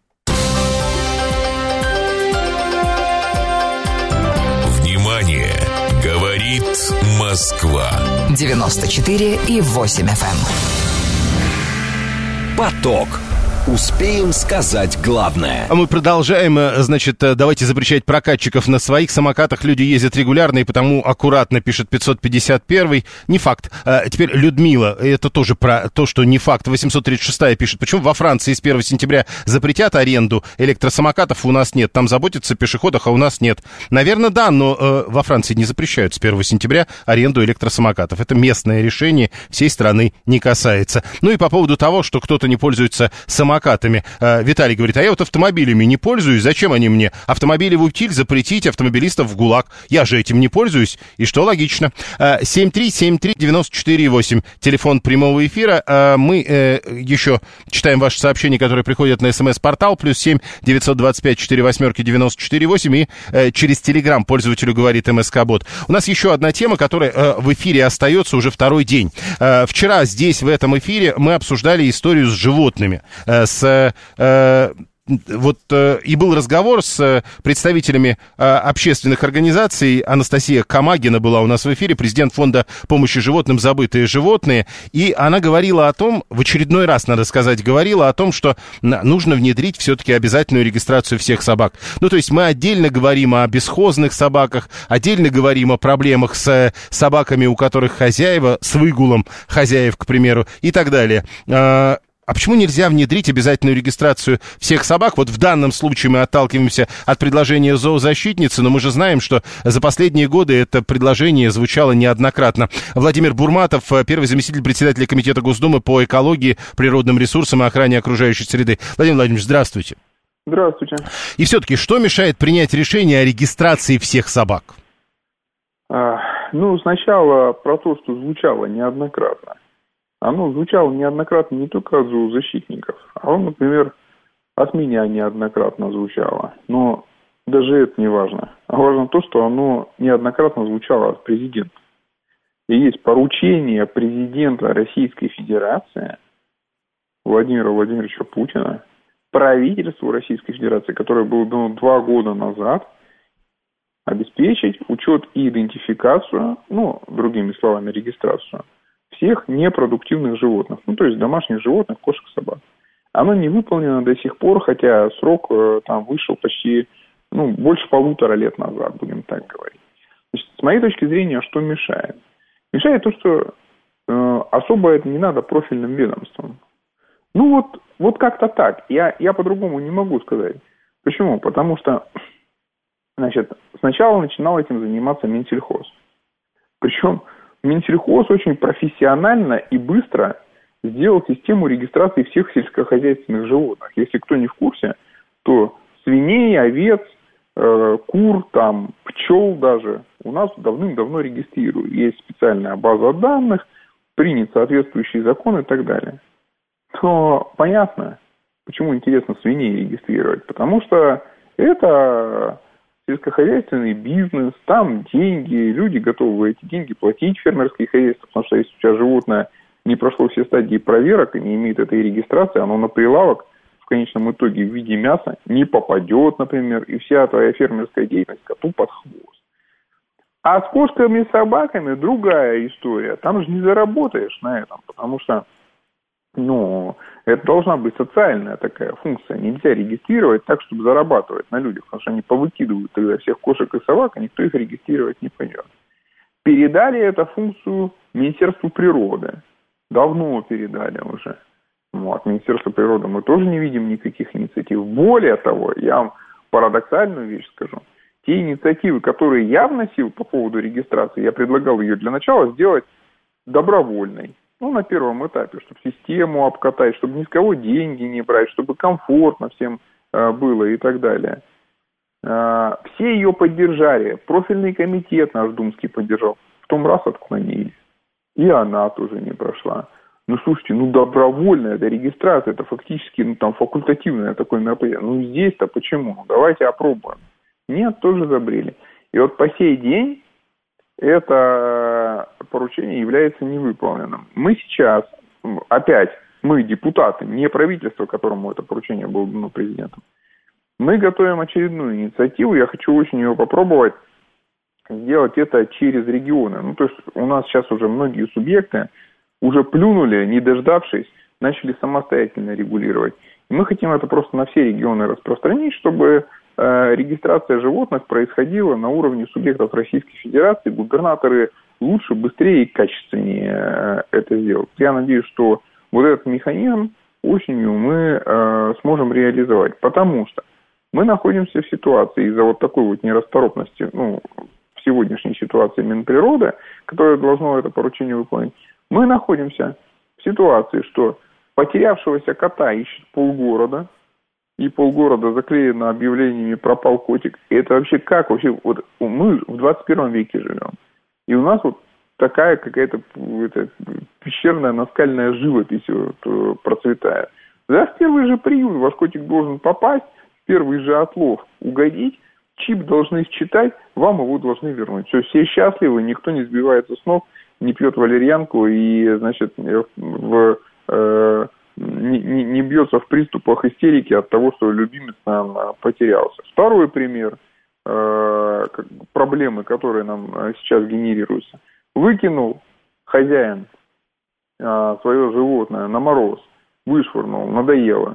Внимание! Говорит Москва. девяносто четыре и восемь эф эм. Поток. Успеем сказать главное. А мы продолжаем. Значит, давайте запрещать прокатчиков. На своих самокатах люди ездят регулярно, и потому аккуратно, пишет пятьсот пятьдесят первый. Не факт. А теперь Людмила. Это тоже про то, что не факт. восемьсот тридцать шестая пишет. Почему во Франции с первого сентября запретят аренду электросамокатов? У нас нет. Там заботятся о пешеходах, а у нас нет. Наверное, да, но э, во Франции не запрещают с первого сентября аренду электросамокатов. Это местное решение, всей страны не касается. Ну и по поводу того, что кто-то не пользуется самокатом, самокатами. Виталий говорит, а я вот автомобилями не пользуюсь, зачем они мне? Автомобили в утиль, запретить автомобилистов в ГУЛАГ. Я же этим не пользуюсь, и что логично. семь три семь три девять четыре восемь, телефон прямого эфира. Мы еще читаем ваши сообщения, которые приходят на смс-портал, плюс семь девятьсот двадцать пять четыре восьмерки девяносто четыре восемь, и через Телеграм пользователю говорит МСК-бот. У нас еще одна тема, которая в эфире остается уже второй день. Вчера здесь, в этом эфире, мы обсуждали историю с животными, с... Э, вот э, и был разговор с представителями э, общественных организаций. Анастасия Камагина была у нас в эфире, президент фонда помощи животным «Забытые животные». И она говорила о том, в очередной раз, надо сказать, говорила о том, что нужно внедрить все-таки обязательную регистрацию всех собак. Ну, то есть мы отдельно говорим о бесхозных собаках, отдельно говорим о проблемах с собаками, у которых хозяева, с выгулом хозяев, к примеру, и так далее. А почему нельзя внедрить обязательную регистрацию всех собак? Вот в данном случае мы отталкиваемся от предложения зоозащитницы, но мы же знаем, что за последние годы это предложение звучало неоднократно. Владимир Бурматов, первый заместитель председателя Комитета Госдумы по экологии, природным ресурсам и охране окружающей среды. Владимир Владимирович, здравствуйте. Здравствуйте. И все-таки, что мешает принять решение о регистрации всех собак? А, ну, сначала про то, что звучало неоднократно. Оно звучало неоднократно не только от зоозащитников, а он, например, от меня неоднократно звучало. Но даже это не важно. А важно то, что оно неоднократно звучало от президента. И есть поручение президента Российской Федерации Владимира Владимировича Путина правительству Российской Федерации, которое было дано два года назад, обеспечить учет и идентификацию, ну, другими словами, регистрацию всех непродуктивных животных, ну, то есть домашних животных, кошек, собак. Оно не выполнено до сих пор, хотя срок э, там вышел почти, ну, больше полутора лет назад, будем так говорить. Значит, с моей точки зрения, что мешает? Мешает то, что э, особо это не надо профильным ведомствам. Ну, вот, вот как-то так. Я, я по-другому не могу сказать. Почему? Потому что, значит, сначала начинал этим заниматься Минсельхоз. Причем Минсельхоз очень профессионально и быстро сделал систему регистрации всех сельскохозяйственных животных. Если кто не в курсе, то свиней, овец, э, кур, там, пчел даже у нас давным-давно регистрируют. Есть специальная база данных, принят соответствующий закон и так далее. То понятно, почему интересно свиней регистрировать. Потому что это сельскохозяйственный бизнес, там деньги, люди готовы эти деньги платить в фермерские хозяйства, потому что если у тебя животное не прошло все стадии проверок и не имеет этой регистрации, оно на прилавок в конечном итоге в виде мяса не попадет, например, и вся твоя фермерская деятельность коту под хвост. А с кошками и собаками другая история. Там же не заработаешь на этом, потому что, ну, это должна быть социальная такая функция. Нельзя регистрировать так, чтобы зарабатывать на людях, потому что они повыкидывают тогда всех кошек и собак, а никто их регистрировать не пойдет. Передали эту функцию Министерству природы. Давно передали уже. Вот. Министерство природы мы тоже не видим никаких инициатив. Более того, я вам парадоксальную вещь скажу. Те инициативы, которые я вносил по поводу регистрации, я предлагал ее для начала сделать добровольной. Ну, на первом этапе, чтобы систему обкатать, чтобы ни с кого деньги не брать, чтобы комфортно всем э, было и так далее. Э, все ее поддержали. Профильный комитет наш думский поддержал. В том раз отклонились. И она тоже не прошла. Ну, слушайте, ну, добровольная эта регистрация, это фактически, ну, там, факультативное такое мероприятие. Ну, здесь-то почему? Ну, давайте опробуем. Нет, тоже забрели. И вот по сей день это поручение является невыполненным. Мы сейчас, опять, мы, депутаты, не правительство, которому это поручение было дано президентом, мы готовим очередную инициативу. Я хочу очень ее попробовать сделать это через регионы. Ну, то есть у нас сейчас уже многие субъекты уже плюнули, не дождавшись, начали самостоятельно регулировать. Мы хотим это просто на все регионы распространить, чтобы э, регистрация животных происходила на уровне субъектов Российской Федерации. Губернаторы лучше, быстрее и качественнее э, это сделают. Я надеюсь, что вот этот механизм осенью мы э, сможем реализовать, потому что мы находимся в ситуации из-за вот такой вот нерасторопности, ну, в сегодняшней ситуации Минприроды, которое должно это поручение выполнить, мы находимся в ситуации, что потерявшегося кота ищет полгорода, и полгорода заклеено объявлениями «пропал котик». И это вообще как? Вообще, вот мы в двадцать первом веке живем, и у нас вот такая какая-то это, пещерная наскальная живопись вот, процветает. Да, в первый же приют ваш котик должен попасть, в первый же отлов угодить, чип должны считать, вам его должны вернуть. Все, все счастливы, никто не сбивается с ног, не пьет валерьянку и, значит, в, э, не, не, не бьется в приступах истерики от того, что любимец нам потерялся. Второй пример э, проблемы, которые нам сейчас генерируются. Выкинул хозяин э, свое животное на мороз, вышвырнул, надоело.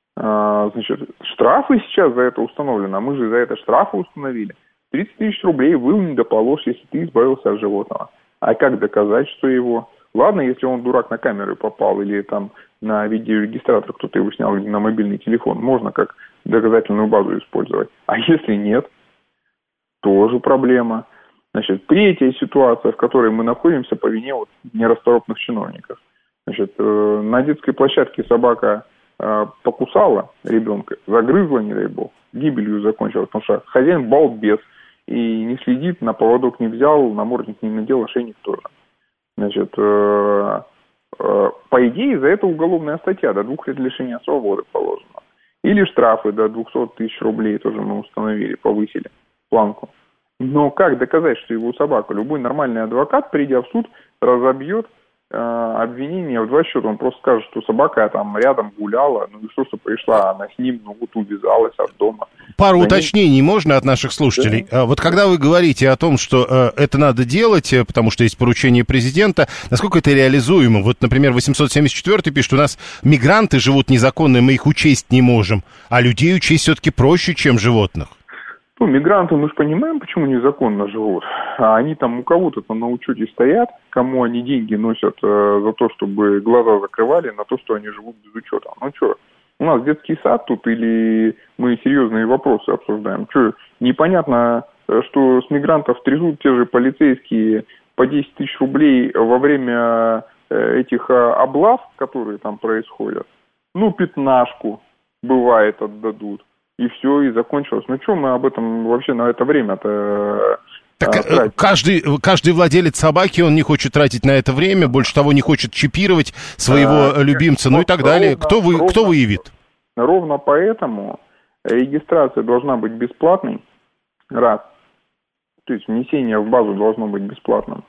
Э, значит, штрафы сейчас за это установлены, а мы же за это штрафы установили. тридцать тысяч рублей вы не доположь, если ты избавился от животного. А как доказать, что его... Ладно, если он дурак на камеру попал или там на видеорегистратор кто-то его снял на мобильный телефон, можно как доказательную базу использовать. А если нет, тоже проблема. Значит, третья ситуация, в которой мы находимся по вине вот нерасторопных чиновников. Значит, э, на детской площадке собака э, покусала ребенка, загрызла, не дай бог, гибелью закончилась, потому что хозяин балбес и не следит, на поводок не взял, намордник не надел, ошейник тоже. Значит, э, э, по идее, за это уголовная статья, до двух лет лишения свободы положено. Или штрафы до двухсот тысяч рублей тоже мы установили, повысили планку. Но как доказать, что его собака? Любой нормальный адвокат, придя в суд, разобьет э, обвинение в два счета. Он просто скажет, что собака там рядом гуляла, ну и что, что пришла она с ним, ну вот увязалась от дома. Пару уточнений можно от наших слушателей? Да. Вот когда вы говорите о том, что э, это надо делать, потому что есть поручение президента, насколько это реализуемо? Вот, например, восемьсот семьдесят четвёртый пишет, у нас мигранты живут незаконно, мы их учесть не можем, а людей учесть все-таки проще, чем животных. Ну, мигранты, мы же понимаем, почему незаконно живут. А они там у кого-то там на учете стоят, кому они деньги носят э, за то, чтобы глаза закрывали на то, что они живут без учета. Ну что, у нас детский сад тут или мы серьезные вопросы обсуждаем? Что, непонятно, что с мигрантов трясут те же полицейские по десять тысяч рублей во время э, этих э, облав, которые там происходят? Ну, пятнашку, бывает, отдадут. И все, и закончилось. Ну, что мы об этом вообще на это время-то... Так а, каждый, каждый владелец собаки, он не хочет тратить на это время, больше того, не хочет чипировать своего а, любимца, ну и так далее. Ровно, кто, вы, ровно, кто выявит? Ровно поэтому регистрация должна быть бесплатной, раз. То есть внесение в базу должно быть бесплатным.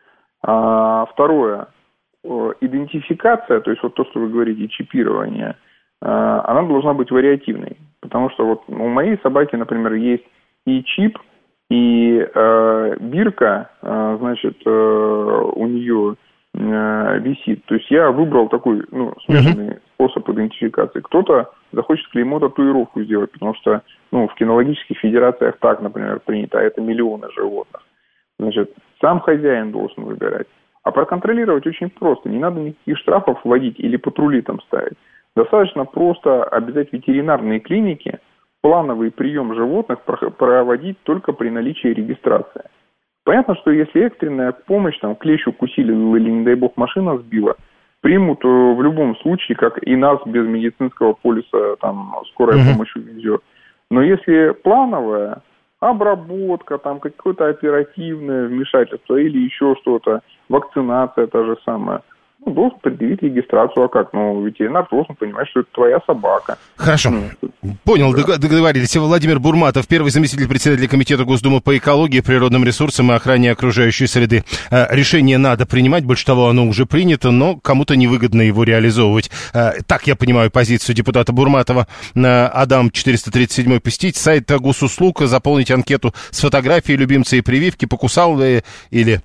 А, второе, идентификация, то есть вот то, что вы говорите, чипирование, она должна быть вариативной. Потому что вот у моей собаки, например, есть и чип, и э, бирка, э, значит, э, у нее э, висит. То есть я выбрал такой, ну, смешанный uh-huh. способ идентификации. Кто-то захочет клеймо-татуировку сделать, потому что, ну, в кинологических федерациях так, например, принято, а это миллионы животных. Значит, сам хозяин должен выбирать. А проконтролировать очень просто. Не надо никаких штрафов вводить или патрули там ставить. Достаточно просто обязать ветеринарные клиники плановый прием животных проводить только при наличии регистрации. Понятно, что если экстренная помощь, там, клещ укусили или, не дай бог, машина сбила, примут в любом случае, как и нас без медицинского полиса, там, скорая uh-huh. помощь увезет. Но если плановая обработка, там, какое-то оперативное вмешательство или еще что-то, вакцинация та же самая, ну, должен предъявить регистрацию, а как? Ну, ветеринар должен понимать, что это твоя собака. Хорошо. Ну, Понял, да. договорились. Владимир Бурматов, первый заместитель председателя Комитета Госдумы по экологии, природным ресурсам и охране окружающей среды. Решение надо принимать, больше того, оно уже принято, но кому-то невыгодно его реализовывать. Так я понимаю позицию депутата Бурматова. Адам четыреста тридцать семь, посетить сайт госуслуг, заполнить анкету с фотографией любимца и прививки, покусал ли или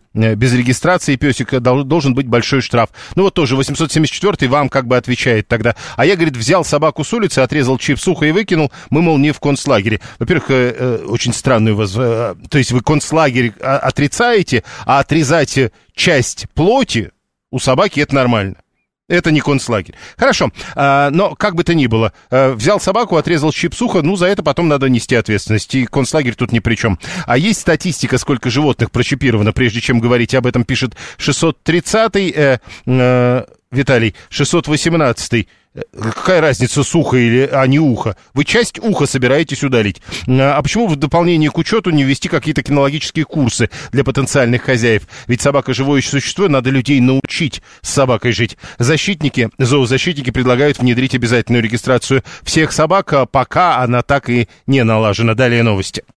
без регистрации песика должен быть большой штраф. Ну вот тоже восемьсот семьдесят четвёртый вам как бы отвечает тогда. А я, говорит, взял собаку с улицы, отрезал чип с уха и выкинул. Мы, мол, не в концлагере. Во-первых, э, э, очень странный у вас... Э, то есть вы концлагерь отрицаете, а отрезать часть плоти у собаки — это нормально. Это не концлагерь. Хорошо, а, но как бы то ни было, а, взял собаку, отрезал чип с уха, ну, за это потом надо нести ответственность, и концлагерь тут ни при чем. А есть статистика, сколько животных прочипировано, прежде чем говорить об этом, пишет шестьсот тридцатый, э, э, Виталий, шестьсот восемнадцатый. Какая разница, с уха или, а не ухо? Вы часть уха собираетесь удалить. А почему в дополнение к учету не ввести какие-то кинологические курсы для потенциальных хозяев? Ведь собака — живое существо, надо людей научить с собакой жить. Защитники, зоозащитники предлагают внедрить обязательную регистрацию всех собак, пока она так и не налажена. Далее новости.